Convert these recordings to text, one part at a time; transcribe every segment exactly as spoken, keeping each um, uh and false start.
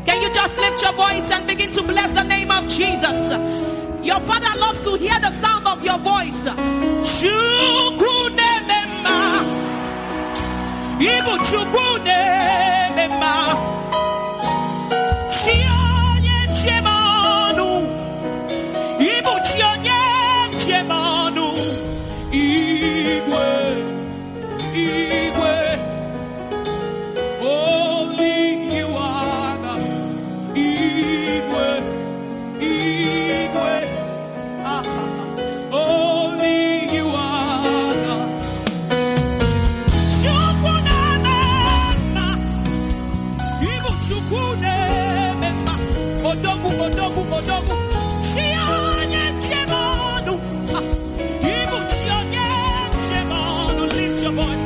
Can you just lift your voice and begin to bless the name of Jesus? Your Father loves to hear the sound of your voice. Shukunemema. Ibu chukunemema. Chionye chemanu. Ibu chionye chemanu. Igwe. Igwe. Only you are God. Igwe. Igwe. Ah. Only you are God. Shukunana. Ibu chukunemema. Odogu, odogu, odogu. Chionye chemanu. Ah. Ibu chionye chemanu. Lift your voice.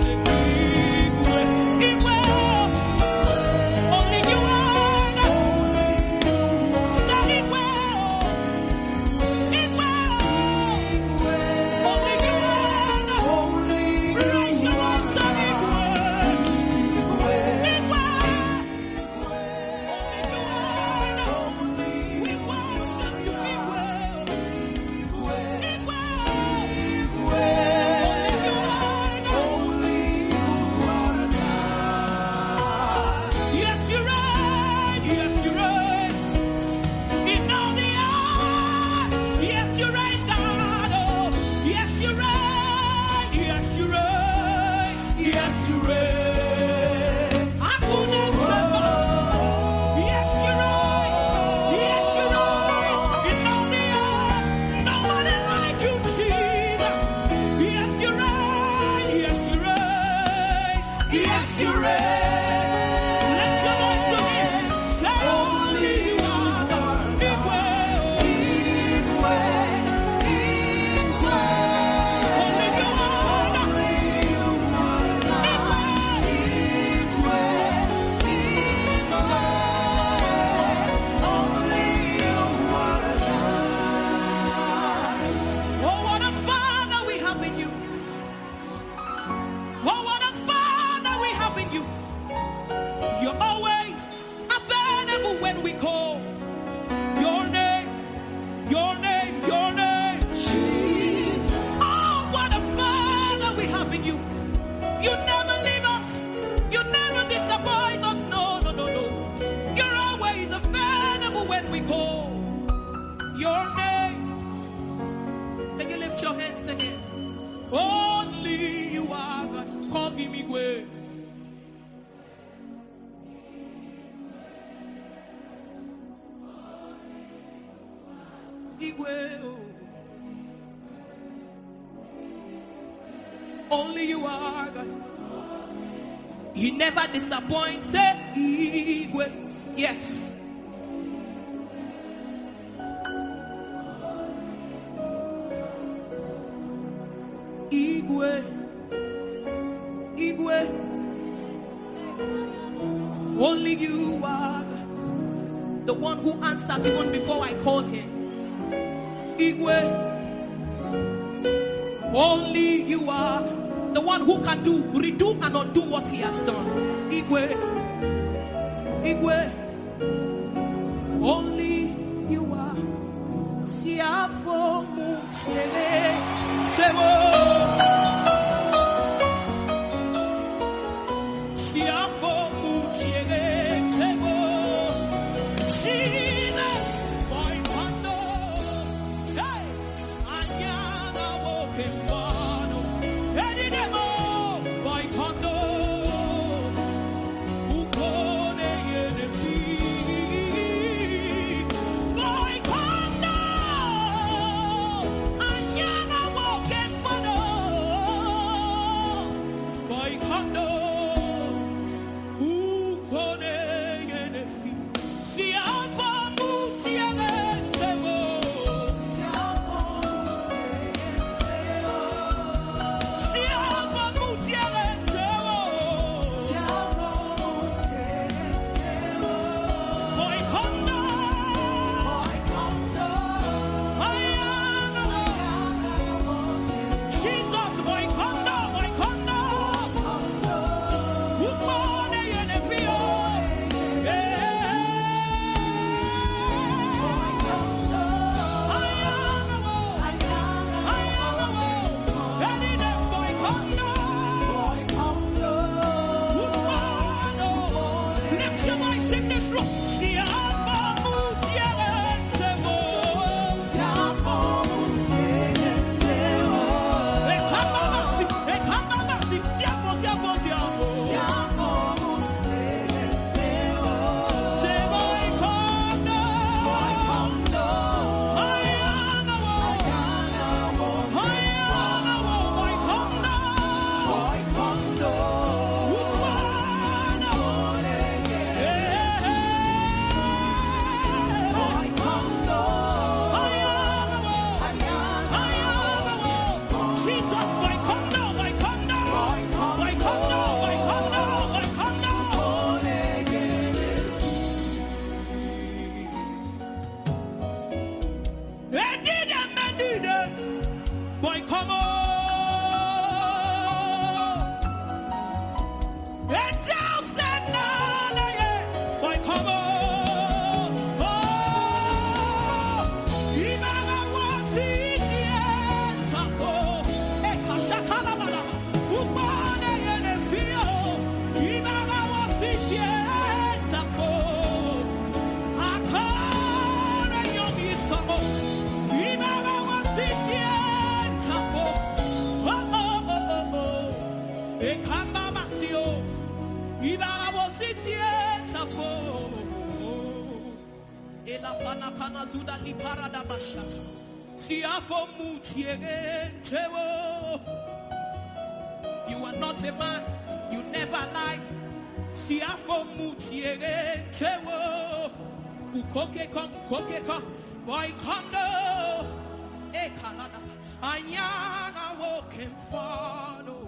Only you are God. He never disappoints. Say, Igwe. Yes. Igwe. Igwe. Only you are God. The one who answers even before I call him. Igwe. Only you are the one who can do, redo and undo what he has done. Igwe. Igwe. Only you are. Siafo muchele. Tewo. Siafo muchele. Tewo. Shina. Boy pando. Hey. Anyana woke. Boy, come now. this room. You are not a man, you never lie. Boy, condo, e kalada, anyana walking follow.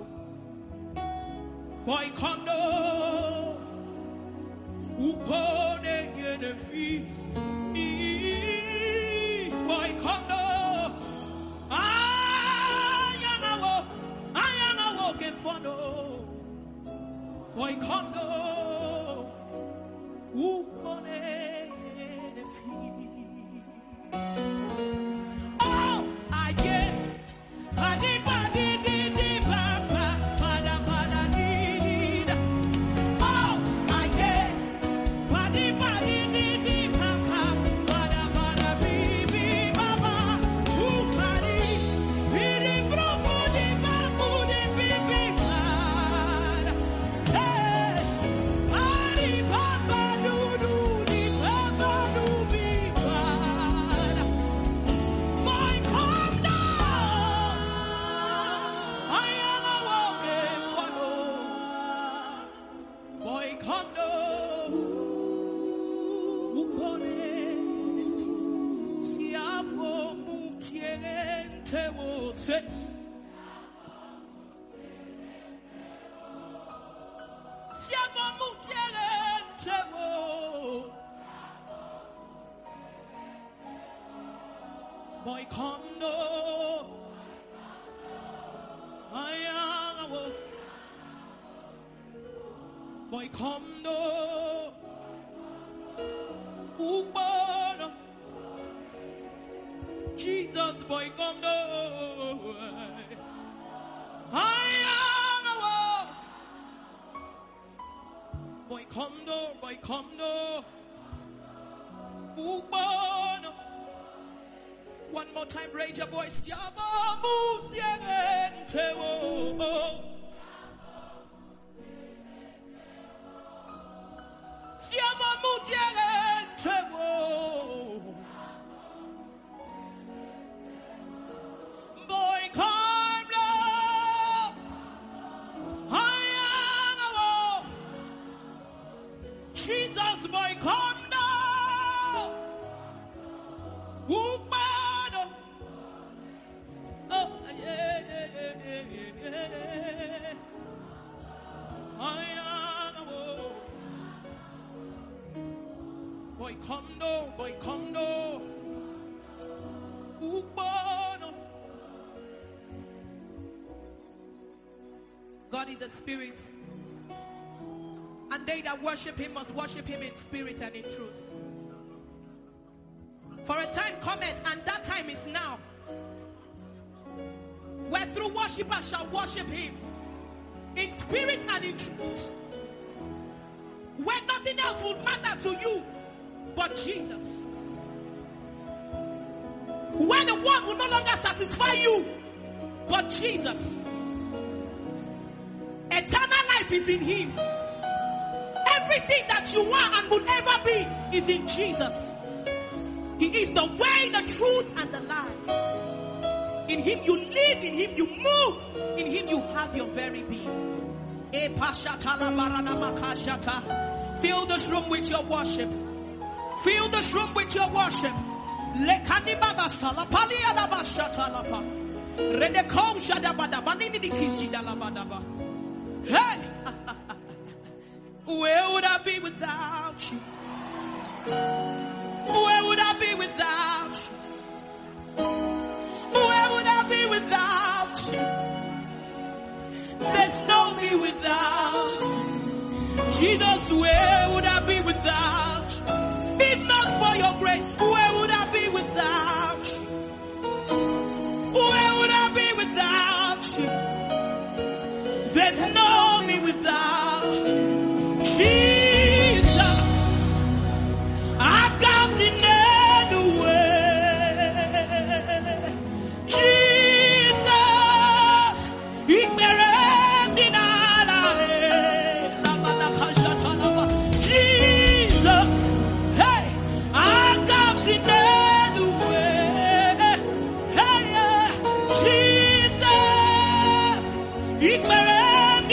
Boy, condo, upone yene fi. Boy, condo, anyana walk, anyana walking follow. Boy, condo, upone yene fi. Oh, I get, I did, I did, did, papa, pada, pada, did. Oh, I get, I did, I did, did, papa, pada, pada, bibi, baba, ukari, bidi, bro, budi, budi, bibi, pada. Hey, ari, papa, do, do, di, papa, do, bi, pada. Boy, come down. I am a walking funnel. Boy, come down. Upone siafo mutiente wose. Siafo mutiente wo. Boy, come down. I am a walk. Boy, come down. Ubana. Jesus, boy, come down. I am a walk. Boy, come down. Boy, come down. Ubana. One more time, raise your voice. Siamo mutiente wo. Siamo mutiente wo. Boy, come down. I am a walk. Jesus, boy, come down. Ubado. Oh, yeah, yeah, yeah, yeah, yeah. I am a walk. Boy, come down, boy, come down. Ubado. God is a spirit, and they that worship him must worship him in spirit and in truth. For a time cometh, and that time is now, where through worshippers shall worship him in spirit and in truth. When nothing else will matter to you but Jesus. When the world will no longer satisfy you but Jesus. Eternal life is in Him. Everything that you are and will ever be is in Jesus. He is the way, the truth, and the life. In Him you live, in Him you move, in Him you have your very being. Fill this room with your worship. Fill this room with your worship. Hey! Where would I be without you? Where would I be without you? Where would I be without you? There's no me without you. Jesus, where would I be without you? If not for your grace, where would I be without you? Where would I be without you? There's no me without you. Jesus, I've come in any way. Jesus, if there is Jesus, hey, I've come in any way. Hey, Jesus, if there is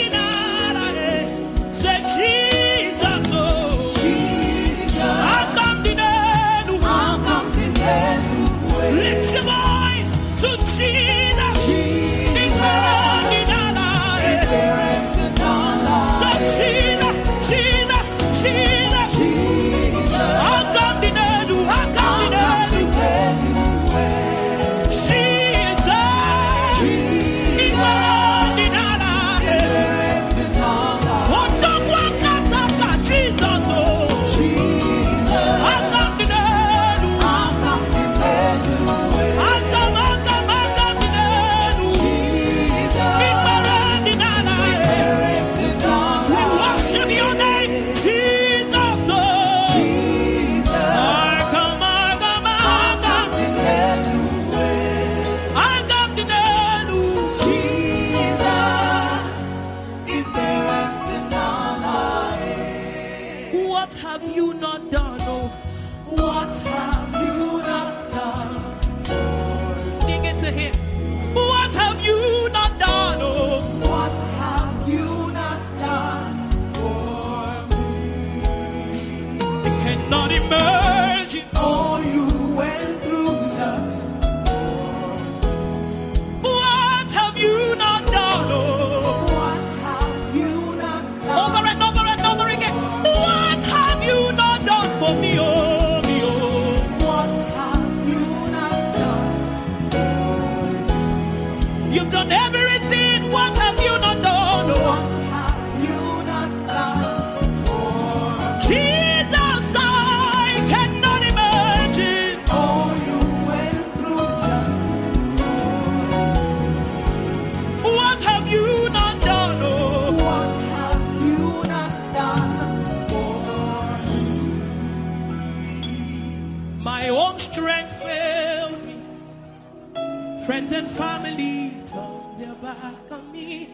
friends and family turned their back on me.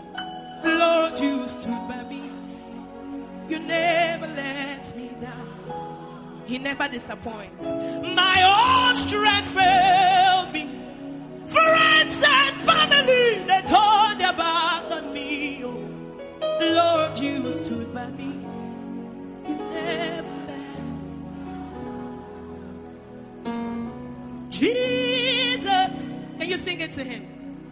Lord, you stood by me. You never let me down. He never disappoints. My own strength failed me. Friends and family, they turned their back on me. Oh, Lord, you stood by me. You never let me. Jesus. Can you sing it to Him?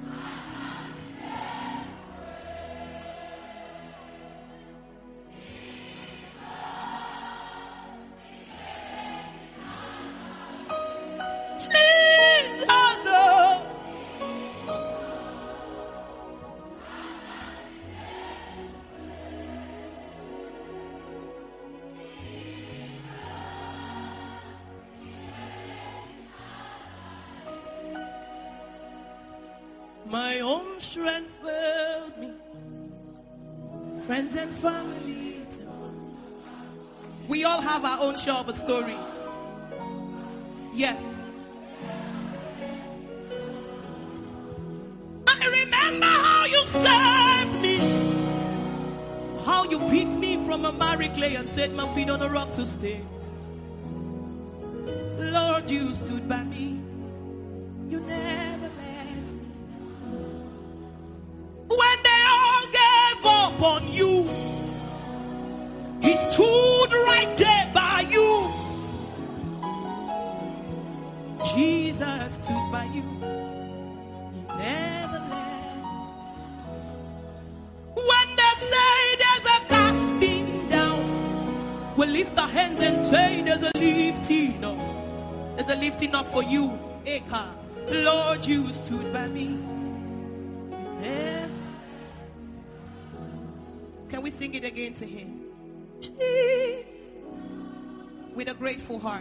My own strength failed me. Friends and family turned We all have our own share of a story. Yes. I remember how you saved me. How you picked me from a miry clay and set my feet on a rock to stay. Lord, you stood by me. You never let me. When they all gave up on you, He stood right there by you. Jesus stood by you. He never left. When they say there's a casting down, we'll lift our hands and say there's a lifting up. There's a lifting up for you. Eka. Lord, you stood by me. Yeah. Can we sing it again to Him? With a grateful heart.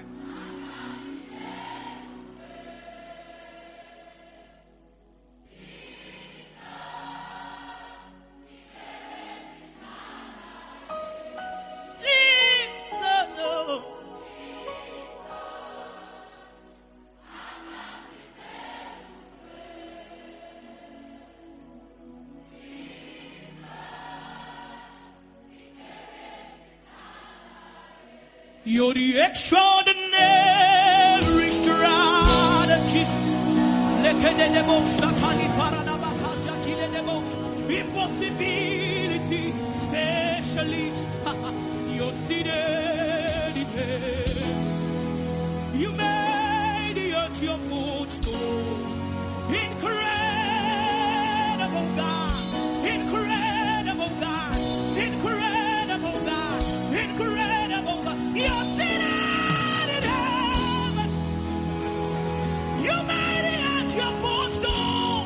You're the extraordinary strategist. Impossibility specialist. You're seated in heaven. You made the earth your footstool. Incredible God. Incredible God. Incredible God. Incredible God. You're seated in heaven. You made it at your footstool.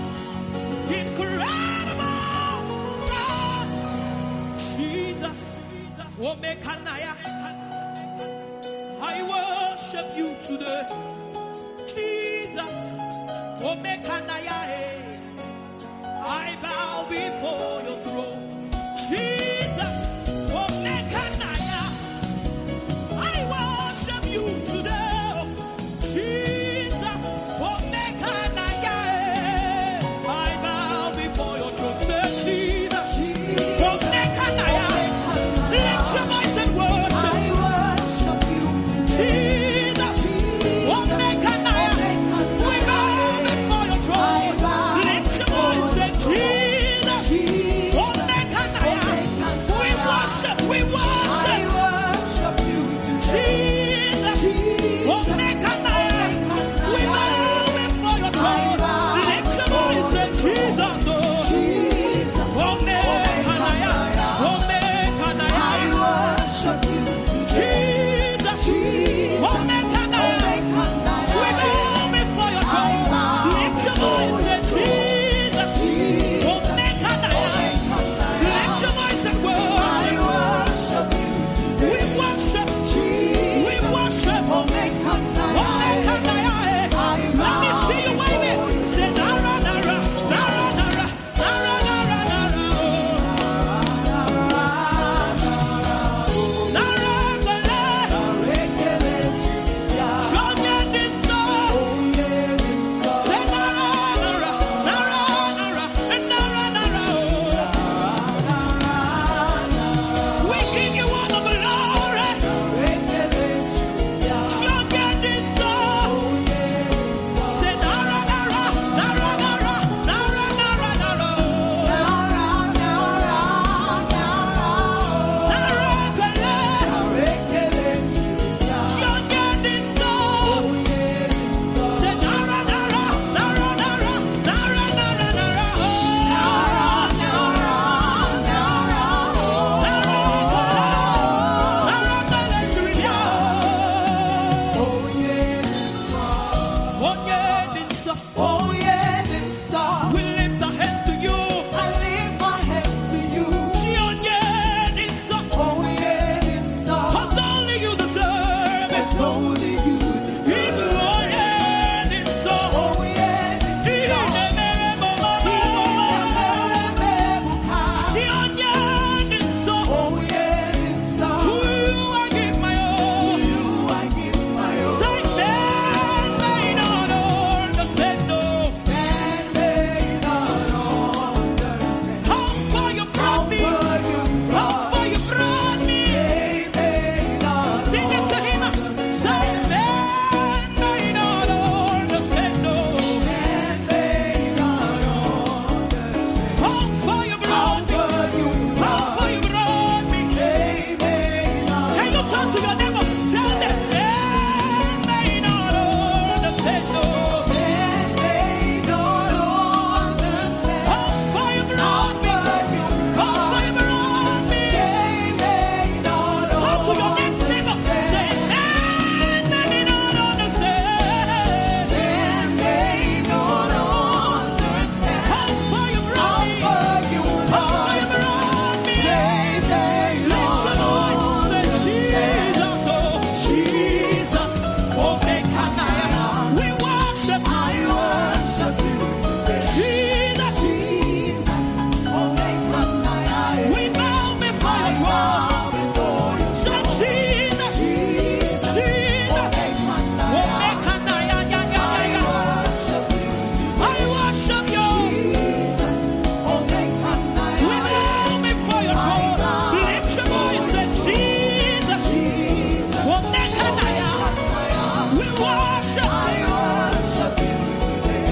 Incredible God. Jesus. Omekanaya. I worship you today. Jesus. Omekanaya. I bow before your throne. Jesus. Omekanaya. I worship you today. Jesus. Omekanaya. I bow before your throne. Say Jesus. Omekanaya. Lift your voice and worship. I worship you today. Jesus. Omekanaya. We bow before your throne. worship. I worship you today.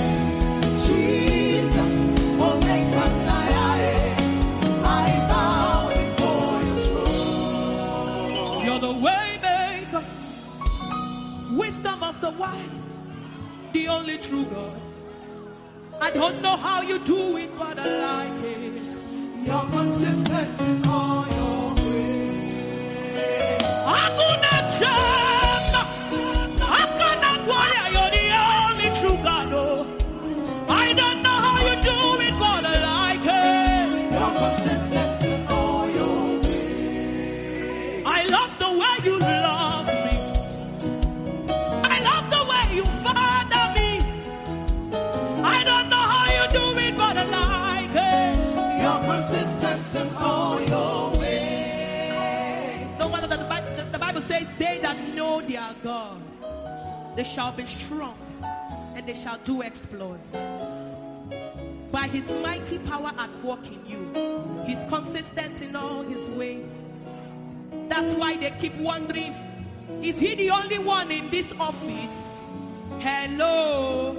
Jesus, oh make us I bow before your throne. You're the way maker, wisdom of the wise, the only true God. I don't know how you do it, but I like it. You're consistent in all your ways. I could not change. I cannot worry. You're the only true God. Oh, I don't know how you do it, but I like it. You're consistent in all your ways. I love the way you love me. I love the way you father me. I don't know how you do it, but I like it. You're consistent in all your ways. So what the Bible, the Bible says, they that know their God, they shall be strong and they shall do exploits. By his mighty power at work in you, he's consistent in all his ways. That's why they keep wondering, is he the only one in this office? Hello.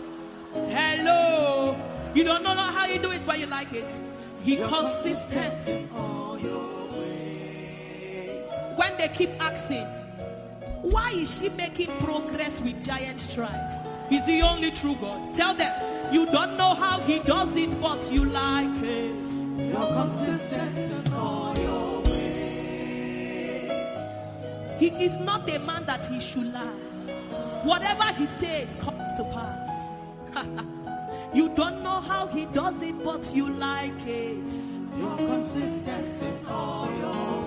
Hello. You don't know how you do it, but you like it. He You're consistent. consistent in all your ways. When they keep asking, why is she making progress with giant strides? He's the only true God. Tell them, you don't know how he does it, but you like it. You're consistent in all your ways. He is not a man that he should lie. Whatever he says comes to pass. You don't know how he does it, but you like it. You're consistent in all your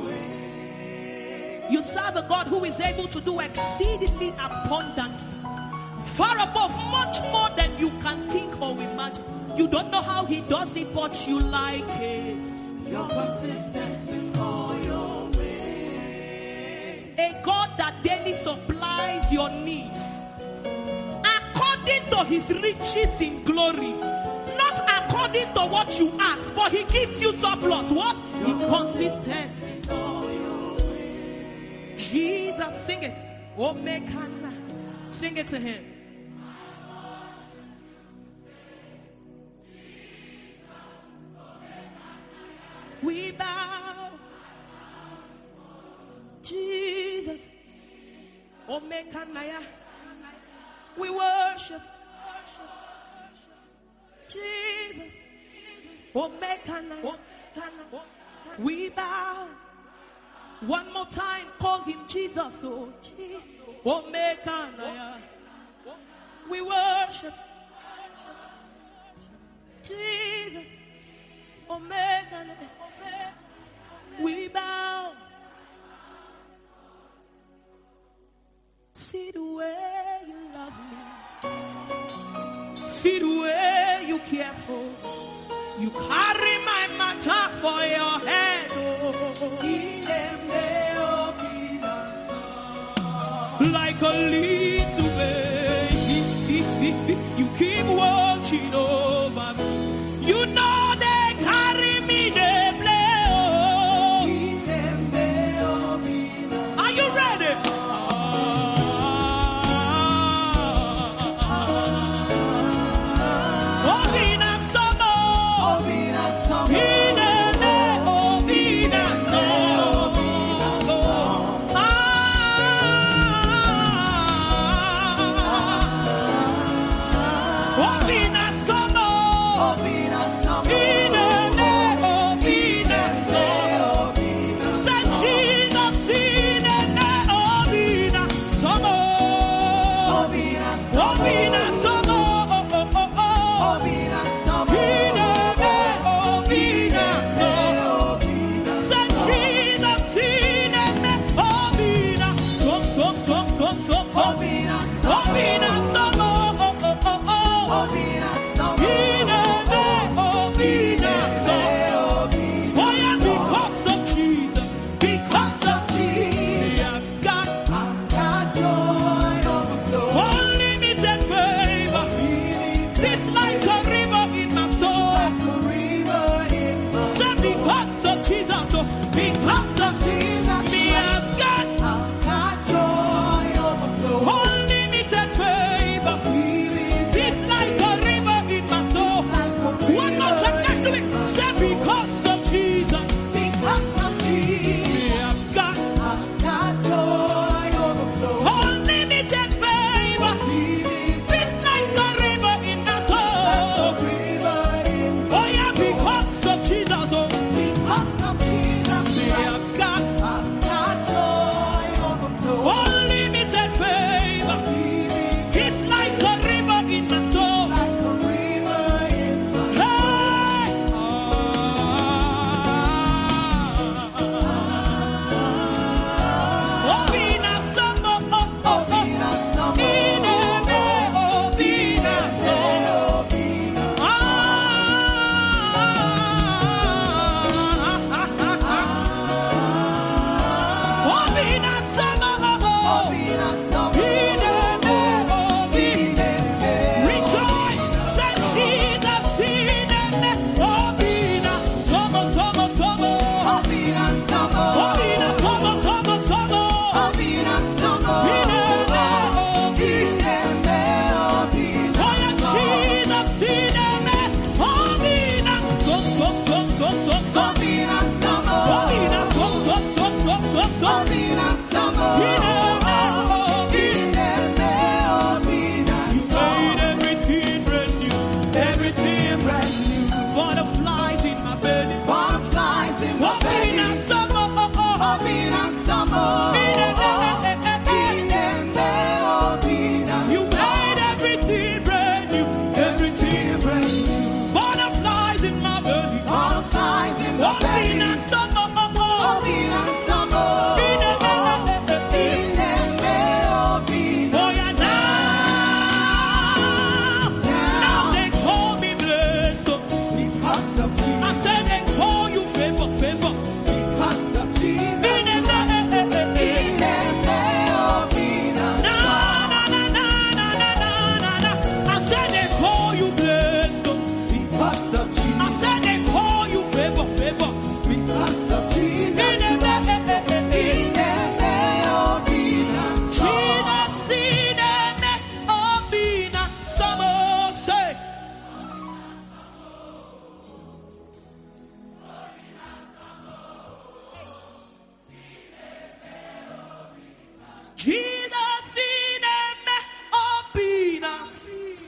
ways. You serve a God who is able to do exceedingly abundantly, far above, much more than you can think or imagine. You don't know how he does it, but you like it. You're consistent in all your ways. A God that daily supplies your needs according to his riches in glory, not according to what you ask, but he gives you surplus. What? He's consistent in all your ways. Jesus, sing it. Oh, make Hannah. Sing it to him. We bow, Jesus. Oh, make Hannah. We worship, Jesus. Oh, make Hannah. We bow. One more time, call him Jesus. Oh, Jesus. Oh, make Hannah. We worship, Jesus. Oh, make Hannah. We bow. See the way you love me. See the way you care for. You carry my matter for your head. Oh. Like a little baby, you keep watching over me. You know they carry me, they play. Oh. Are you ready?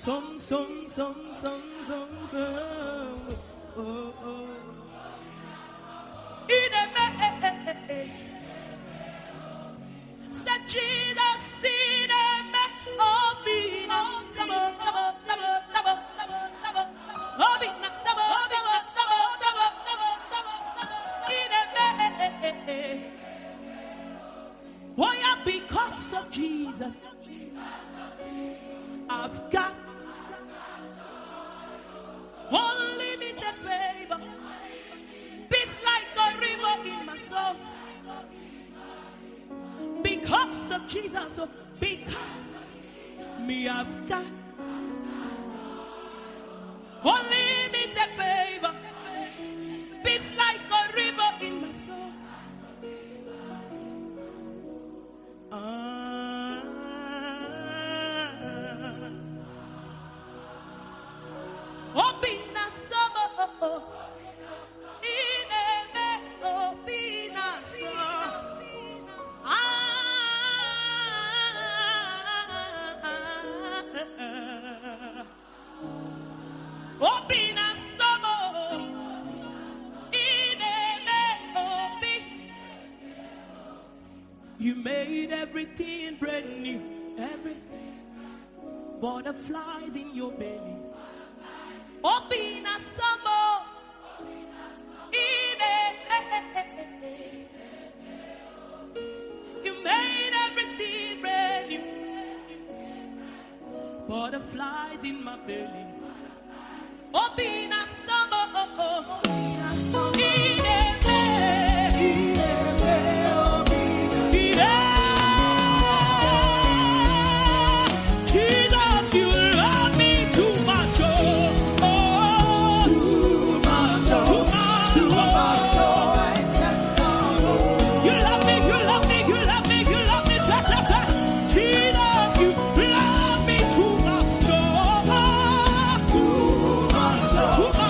Some, some, some, some, some, some. Oh, oh. In a me, said Jesus, in a me, oh, be not sabo, sabo, sabo, sabo, sabo, sabo, oh, be not sabo, sabo, sabo, sabo, sabo, sabo, in a me. Why? Because of Jesus, I've got unlimited favor. Peace like a river in my soul. Because of Jesus, oh, because me I've got unlimited favor. Peace like a river in my soul. Ah, oh, be not so. You made everything brand new, everything. Butterflies in your belly. Open a summer. You made everything brand new. Butterflies in my belly. Open a summer. Too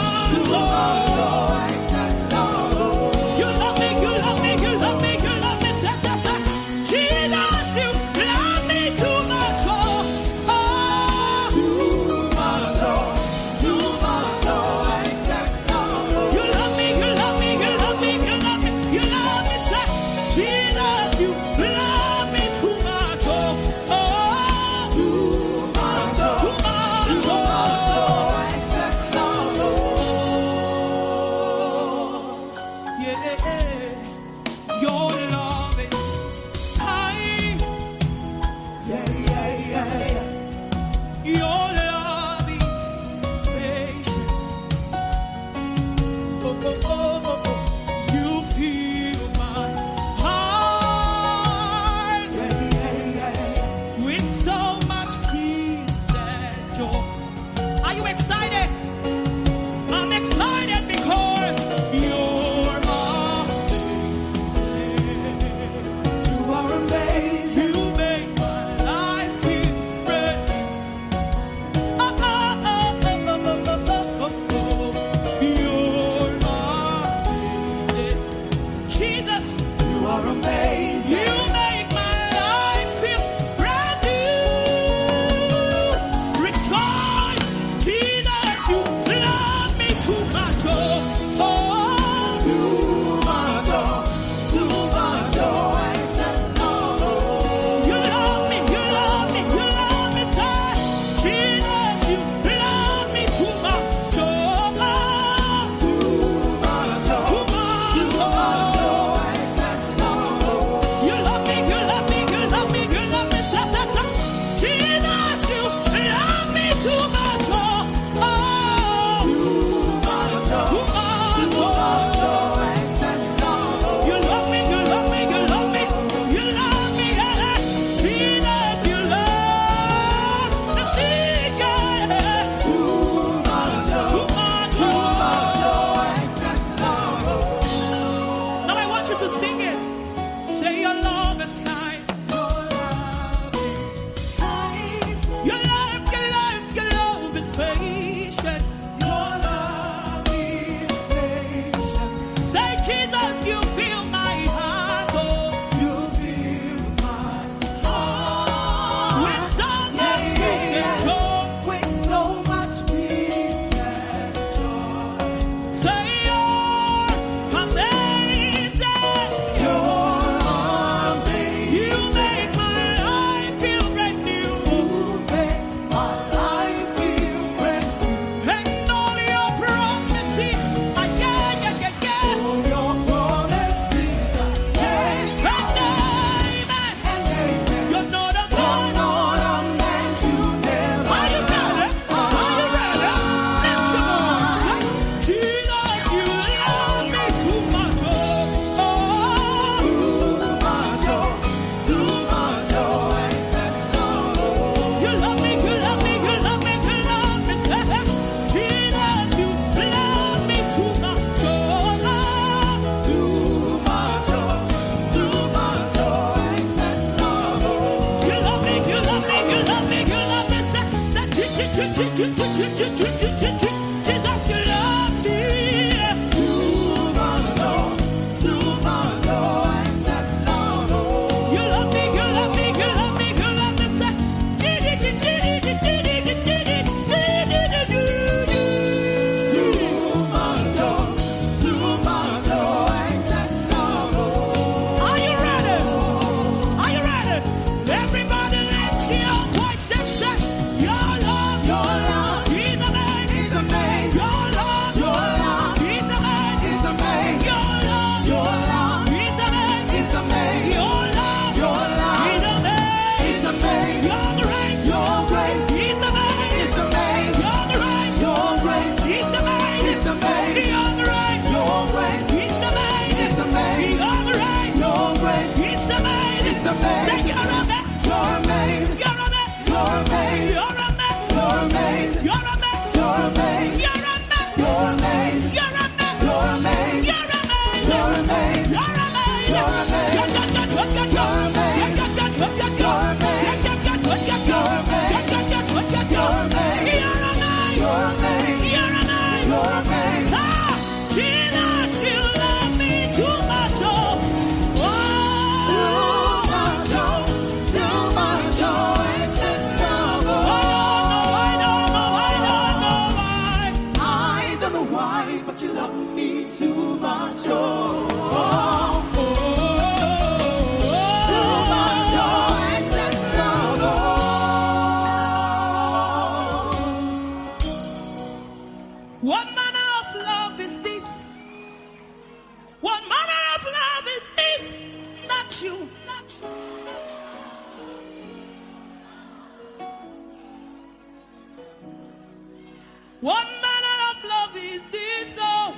What manner of love is this? Oh,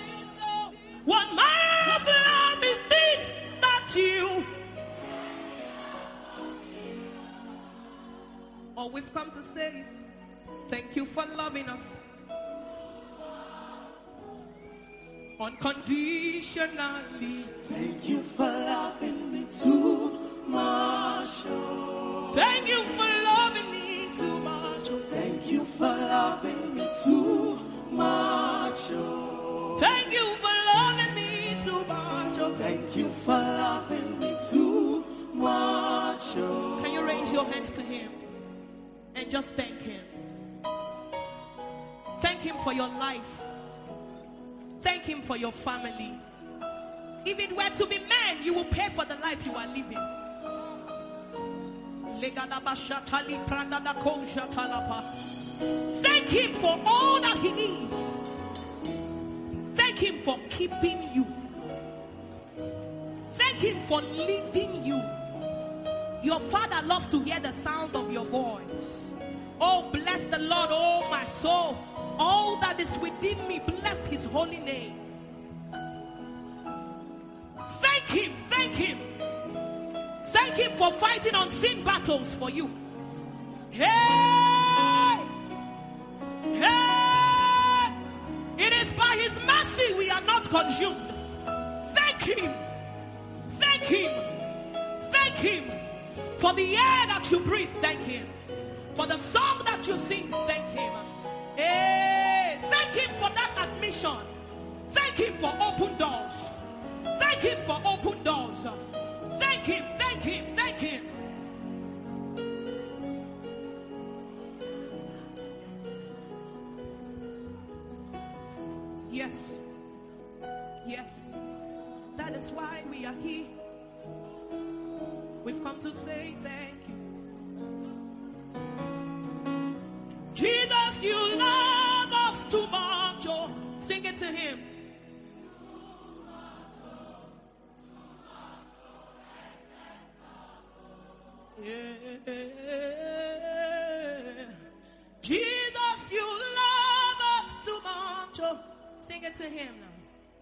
what manner of love is this that you? All we've come to say is, thank you for loving us unconditionally. Thank you for loving me too much. Oh. Thank you for loving me too much. Oh. Thank you for loving me too much. Oh. Thank you for loving me too much. Oh. Thank you for loving me too much. Oh. Can you raise your hands to him and just thank him? Thank him for your life. Thank him for your family. If it were to be men, you will pay for the life you are living. Thank him for all that he is. Thank him for keeping you. Thank him for leading you. Your father loves to hear the sound of your voice. Oh, bless the Lord, oh my soul. All that is within me, bless his holy name. Thank him, thank him. Thank him for fighting unseen battles for you. Hey! Hey! It is by his mercy we are not consumed. Thank him. Thank him. Thank him. For the air that you breathe, thank him. For the song that you sing, thank him. Hey, thank him for that admission. Thank him for open doors. Thank him for open doors. Thank him, thank him, thank him. Yes. Yes. That is why we are here. We've come to say thank you. Jesus, you love us too much. Oh, sing it to him. Yeah. Jesus, you love us too much. Oh, sing it to him now.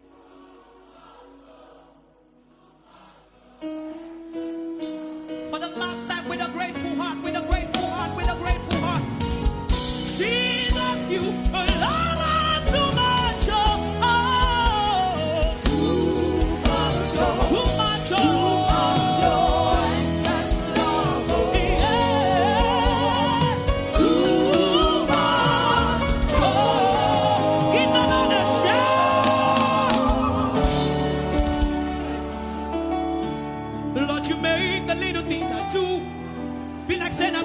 For the last time, with a grateful heart, with a grateful heart, with a grateful heart. Jesus, you love us too much. Oh, Too much. Oh. too much. Too much. Oh. Excess love. Oh. Yeah. Too much.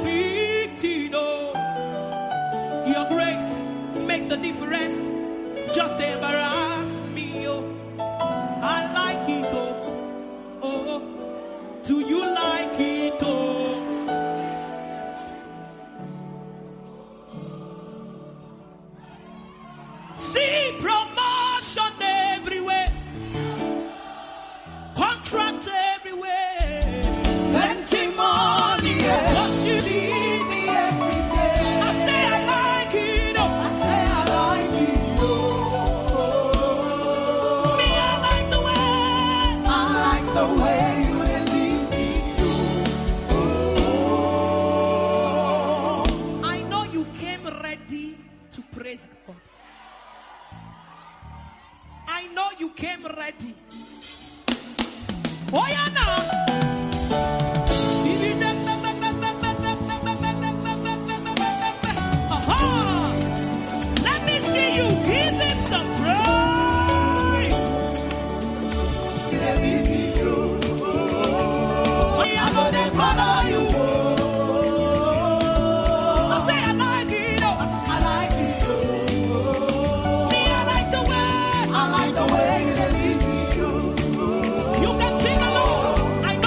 big thing, oh. Your grace makes the difference. Just embarrass me, oh. I like it, oh. Oh, do you like it, oh? See promotion everywhere, contract everywhere, Plenty money, yeah. what you See need. me every day. I say I like it, I oh. say I like it, oh. Me, I like the way. I like the way you dey lead me, oh. I know you came ready to praise God. I know you came ready. Oh yeah, now. Aha! Let me see you give him some praise. You dey lead me, oh. Oh, yeah, I go dey follow you, I oh. say I like it, oh. I like it, oh. Me, I like the way. I like the way you dey lead me, oh. You can sing along. I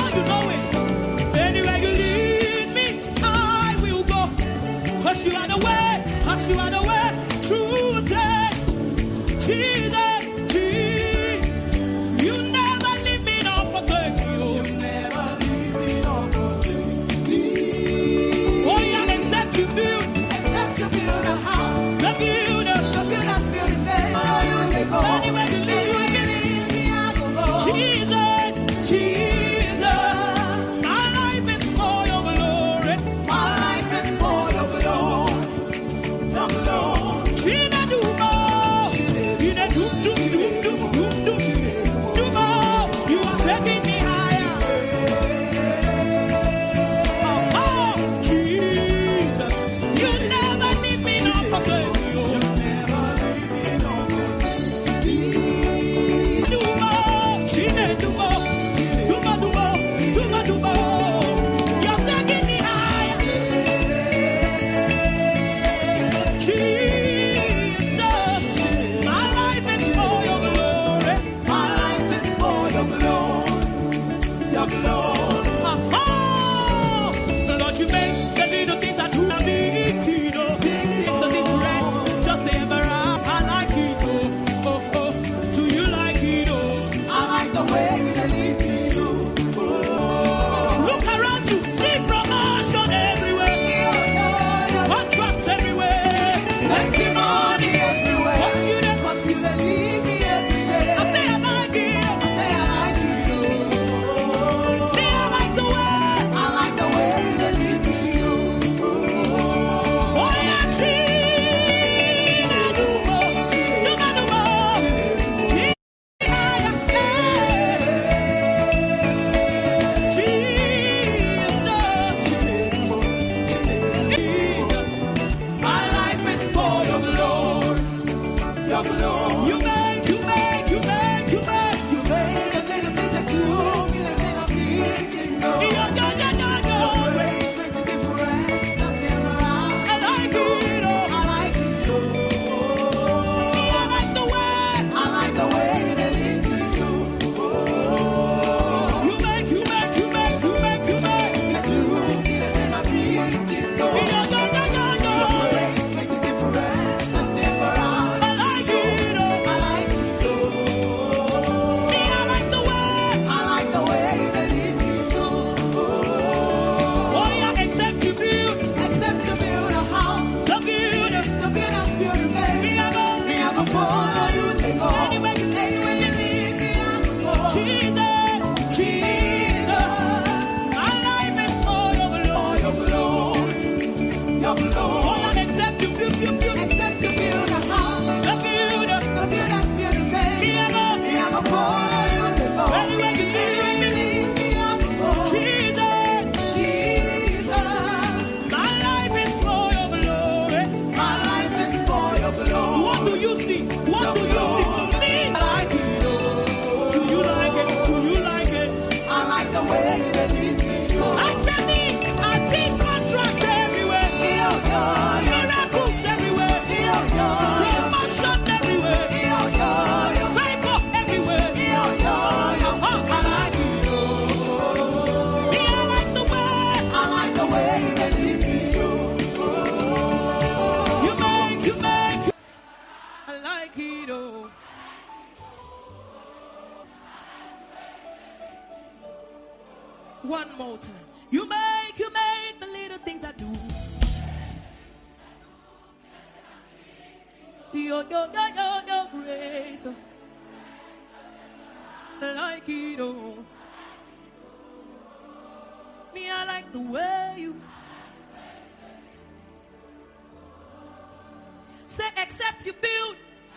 One more time. You make, you make the little things I do. Your, your, your, your, your grace. Like it all. Me, I like the way you say, except you build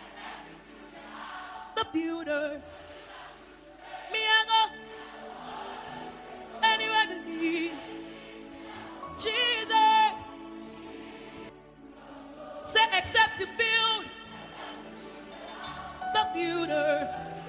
the builder. Me, I go anywhere you need. Jesus. Say, except you build the builder.